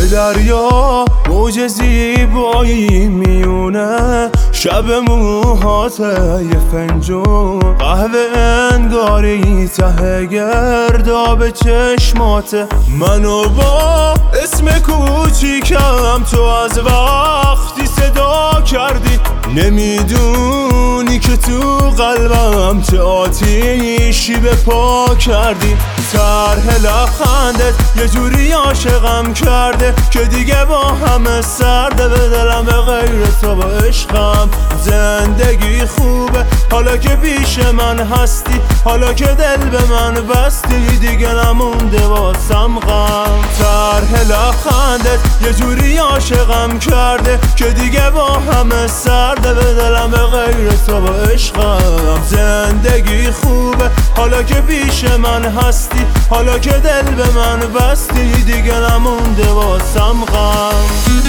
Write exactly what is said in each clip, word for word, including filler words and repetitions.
دریا موج زیبایی میونه شب موهات یه فنجون قهوه انگاری ته گرداب چشمات منو با اسم کوچیکم تو از وقتی صدا کردی نمیدونی که تو قلبم چه آتیشی به پا کردی طرح لبخندت یه جوری عاشقم کرده که دیگه با همه سرده به دلم به غیر تو با عشقم زندگی خوبه حالا که پیش من هستی حالا که دل به من بستی دیگه نمونده واسم غم طرح لبخندت یه جوری عاشقم کرده که دیگه با همه سرده به دلم به غیر تو با عشقم زندگی خوبه حالا که پیش من هستی حالا که دل به من بستی دیگه نمونده واسم غم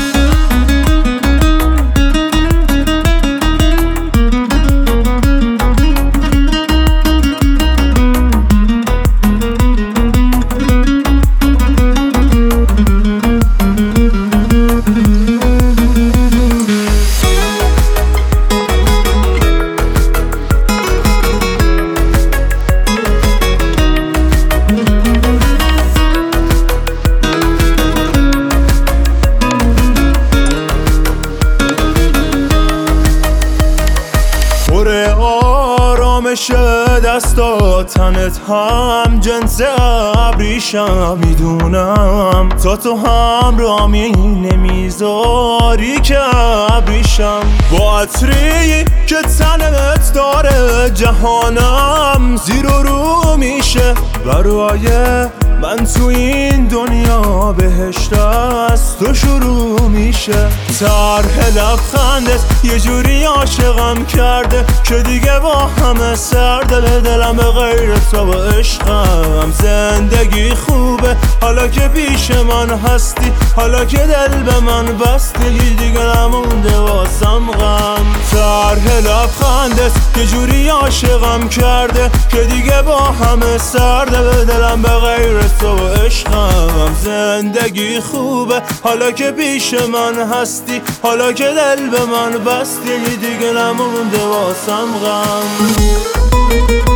آرامش دستا تنت هم جنس ابریشم میدونم تا تو هم رامی نمیذاری که ابریشم با عطری که تنت داره جهانم زیر و رو میشه برای من تو این دنیا بهشت از تو شروع میشه طرح لبخندت یه جوری عاشقم کرده که دیگه با همه سرده به دلم به غیر تو با عشقم زندگی خوبه حالا که پیش من هستی حالا که دل به من بستی دیگه نمونده واسم غم طرح لبخندت یه جوری عاشقم کرده که دیگه با همه سرده به دلم به غیر تو با عشقم زندگی خوبه حالا که پیش من هستی حالا که دل به من بستی دیگه نمونده واسم غم